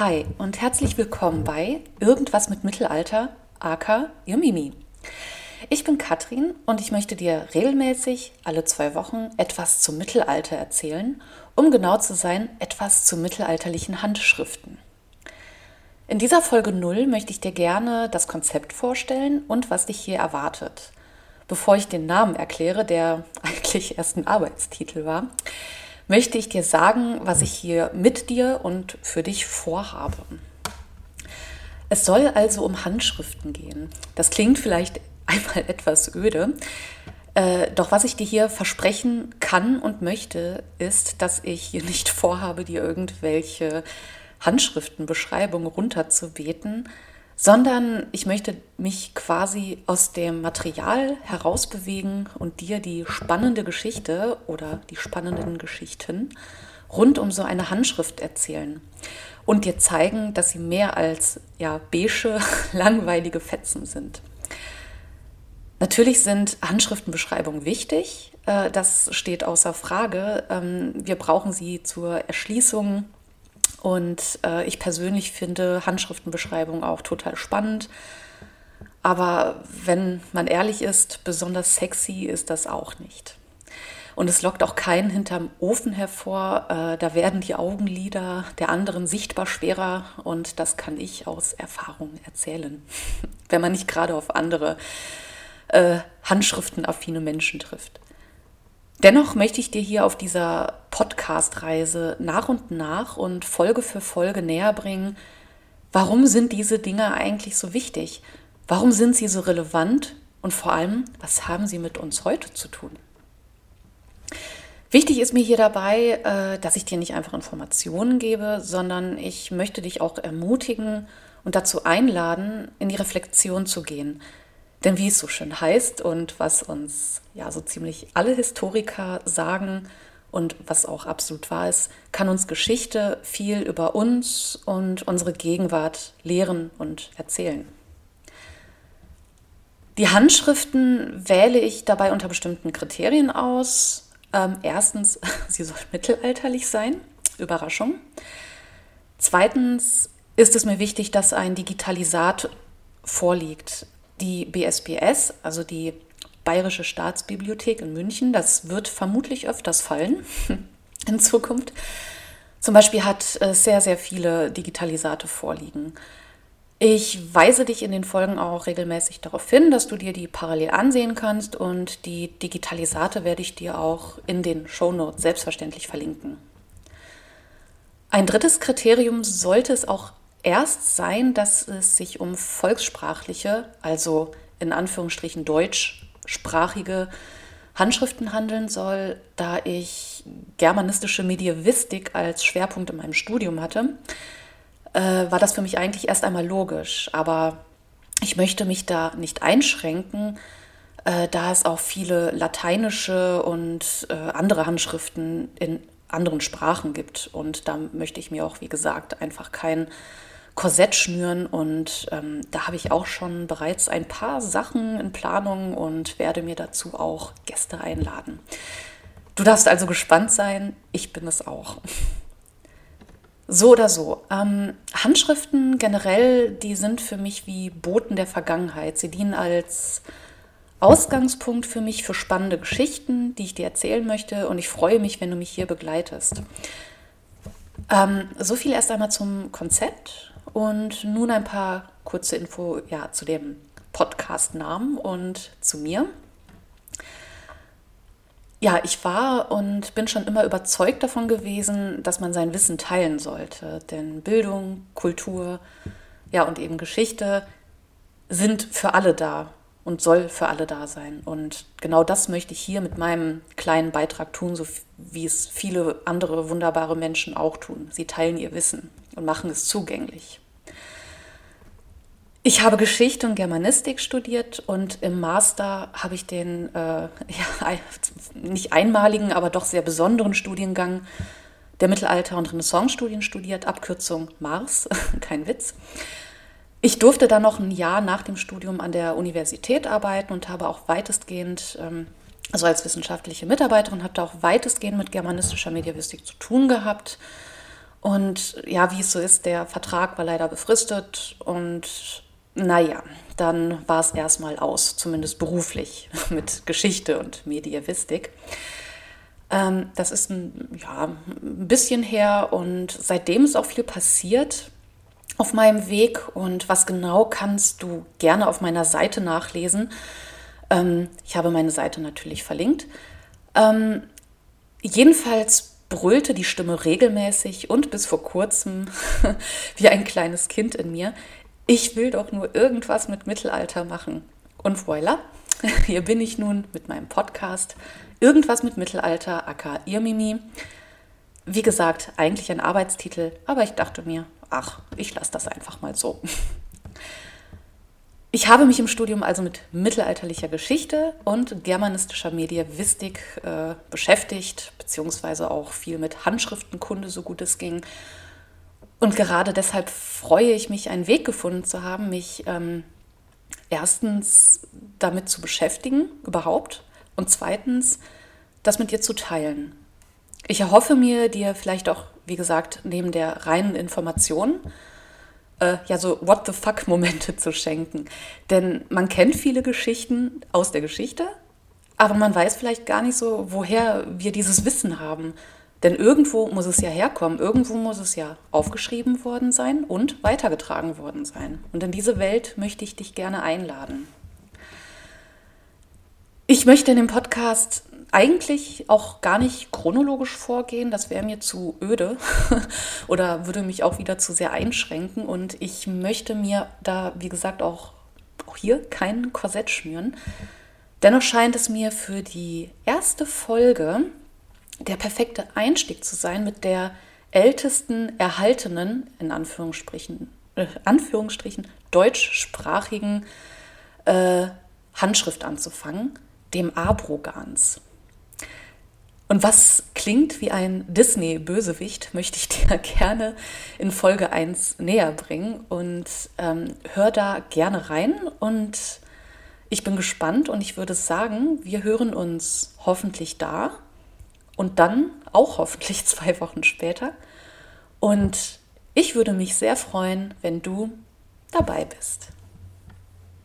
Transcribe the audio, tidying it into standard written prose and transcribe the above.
Hi und herzlich willkommen bei Irgendwas mit Mittelalter, aka ihr Mimi. Ich bin Katrin und ich möchte dir regelmäßig alle 2 Wochen etwas zum Mittelalter erzählen, um genau zu sein, etwas zu mittelalterlichen Handschriften. In dieser Folge 0 möchte ich dir gerne das Konzept vorstellen und was dich hier erwartet. Bevor ich den Namen erkläre, der eigentlich erst ein Arbeitstitel war, möchte ich dir sagen, was ich hier mit dir und für dich vorhabe. Es soll also um Handschriften gehen. Das klingt vielleicht einmal etwas öde, doch was ich dir hier versprechen kann und möchte, ist, dass ich hier nicht vorhabe, dir irgendwelche Handschriftenbeschreibungen runterzubeten, sondern ich möchte mich quasi aus dem Material herausbewegen und dir die spannende Geschichte oder die spannenden Geschichten rund um so eine Handschrift erzählen und dir zeigen, dass sie mehr als beige, langweilige Fetzen sind. Natürlich sind Handschriftenbeschreibungen wichtig, das steht außer Frage. Wir brauchen sie zur Erschließung. Und ich persönlich finde Handschriftenbeschreibungen auch total spannend. Aber wenn man ehrlich ist, besonders sexy ist das auch nicht. Und es lockt auch keinen hinterm Ofen hervor. Da werden die Augenlider der anderen sichtbar schwerer. Und das kann ich aus Erfahrung erzählen, wenn man nicht gerade auf andere handschriftenaffine Menschen trifft. Dennoch möchte ich dir hier auf dieser Podcast-Reise nach und nach und Folge für Folge näher bringen, warum sind diese Dinge eigentlich so wichtig? Warum sind sie so relevant? Und vor allem, was haben sie mit uns heute zu tun? Wichtig ist mir hier dabei, dass ich dir nicht einfach Informationen gebe, sondern ich möchte dich auch ermutigen und dazu einladen, in die Reflexion zu gehen. Denn wie es so schön heißt und was uns so ziemlich alle Historiker sagen und was auch absolut wahr ist, kann uns Geschichte viel über uns und unsere Gegenwart lehren und erzählen. Die Handschriften wähle ich dabei unter bestimmten Kriterien aus. Erstens, sie soll mittelalterlich sein. Überraschung. Zweitens ist es mir wichtig, dass ein Digitalisat vorliegt. Die BSBS, also die Bayerische Staatsbibliothek in München, das wird vermutlich öfters fallen in Zukunft. Zum Beispiel hat sehr, sehr viele Digitalisate vorliegen. Ich weise dich in den Folgen auch regelmäßig darauf hin, dass du dir die parallel ansehen kannst und die Digitalisate werde ich dir auch in den Shownotes selbstverständlich verlinken. Ein drittes Kriterium sollte es auch erst sein, dass es sich um volkssprachliche, also in Anführungsstrichen deutschsprachige Handschriften handeln soll, da ich germanistische Medievistik als Schwerpunkt in meinem Studium hatte, war das für mich eigentlich erst einmal logisch. Aber ich möchte mich da nicht einschränken, da es auch viele lateinische und andere Handschriften in anderen Sprachen gibt. Und da möchte ich mir auch, wie gesagt, einfach kein Korsett schnüren und da habe ich auch schon bereits ein paar Sachen in Planung und werde mir dazu auch Gäste einladen. Du darfst also gespannt sein, ich bin es auch. So oder so. Handschriften generell, die sind für mich wie Boten der Vergangenheit. Sie dienen als Ausgangspunkt für mich für spannende Geschichten, die ich dir erzählen möchte und ich freue mich, wenn du mich hier begleitest. So viel erst einmal zum Konzept. Und nun ein paar kurze Info zu dem Podcast-Namen und zu mir. Ja, ich war und bin schon immer überzeugt davon gewesen, dass man sein Wissen teilen sollte. Denn Bildung, Kultur, und eben Geschichte sind für alle da und soll für alle da sein. Und genau das möchte ich hier mit meinem kleinen Beitrag tun, so wie es viele andere wunderbare Menschen auch tun. Sie teilen ihr Wissen und machen es zugänglich. Ich habe Geschichte und Germanistik studiert und im Master habe ich den nicht einmaligen, aber doch sehr besonderen Studiengang der Mittelalter- und Renaissance-Studien studiert, Abkürzung MARS, kein Witz. Ich durfte dann noch ein Jahr nach dem Studium an der Universität arbeiten und habe auch weitestgehend, also als wissenschaftliche Mitarbeiterin, habe da auch weitestgehend mit germanistischer Medievistik zu tun gehabt. Und ja, wie es so ist, der Vertrag war leider befristet und naja, dann war es erstmal aus, zumindest beruflich mit Geschichte und Medievistik. Das ist ein bisschen her und seitdem ist auch viel passiert auf meinem Weg. Und was genau kannst du gerne auf meiner Seite nachlesen. Ich habe meine Seite natürlich verlinkt. Jedenfalls brüllte die Stimme regelmäßig und bis vor kurzem wie ein kleines Kind in mir. Ich will doch nur irgendwas mit Mittelalter machen. Und voilà, hier bin ich nun mit meinem Podcast. Irgendwas mit Mittelalter, aka Irmimi. Wie gesagt, eigentlich ein Arbeitstitel, aber ich dachte mir, ach, ich lasse das einfach mal so. Ich habe mich im Studium also mit mittelalterlicher Geschichte und germanistischer Medievistik beschäftigt, beziehungsweise auch viel mit Handschriftenkunde, so gut es ging. Und gerade deshalb freue ich mich, einen Weg gefunden zu haben, mich erstens damit zu beschäftigen, überhaupt, und zweitens, das mit dir zu teilen. Ich erhoffe mir, dir vielleicht auch, wie gesagt, neben der reinen Information so What the fuck-Momente zu schenken. Denn man kennt viele Geschichten aus der Geschichte, aber man weiß vielleicht gar nicht so, woher wir dieses Wissen haben. Denn irgendwo muss es ja herkommen, irgendwo muss es ja aufgeschrieben worden sein und weitergetragen worden sein. Und in diese Welt möchte ich dich gerne einladen. Ich möchte in dem Podcast eigentlich auch gar nicht chronologisch vorgehen, das wäre mir zu öde oder würde mich auch wieder zu sehr einschränken. Und ich möchte mir da, wie gesagt, auch hier kein Korsett schnüren. Dennoch scheint es mir für die erste Folge der perfekte Einstieg zu sein, mit der ältesten erhaltenen, in Anführungsstrichen deutschsprachigen Handschrift anzufangen, dem Abrogans. Und was klingt wie ein Disney-Bösewicht, möchte ich dir gerne in Folge 1 näher bringen. Und hör da gerne rein. Und ich bin gespannt und ich würde sagen, wir hören uns hoffentlich da und dann auch hoffentlich 2 Wochen später. Und ich würde mich sehr freuen, wenn du dabei bist.